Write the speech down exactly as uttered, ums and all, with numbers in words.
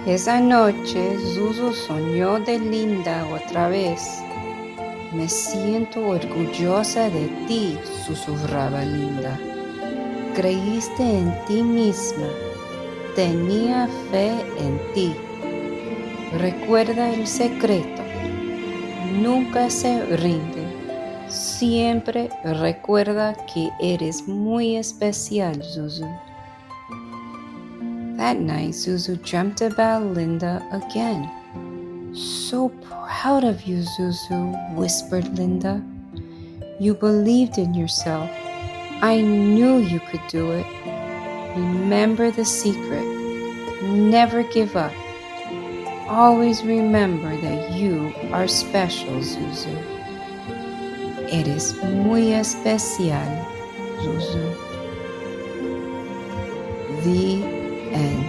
Esa noche Zuzu soñó de Linda otra vez. Me siento orgullosa de ti, susurraba Linda. Creíste en ti misma. Tenía fe en ti. Recuerda el secreto. Nunca se rinde. Siempre recuerda que eres muy especial, Zuzu. That night, Zuzu dreamt about Linda again. So proud of you, Zuzu, whispered Linda. You believed in yourself. I knew you could do it. Remember the secret. Never give up. Always remember that you are special, Zuzu. Eres muy especial, Zuzu. The end.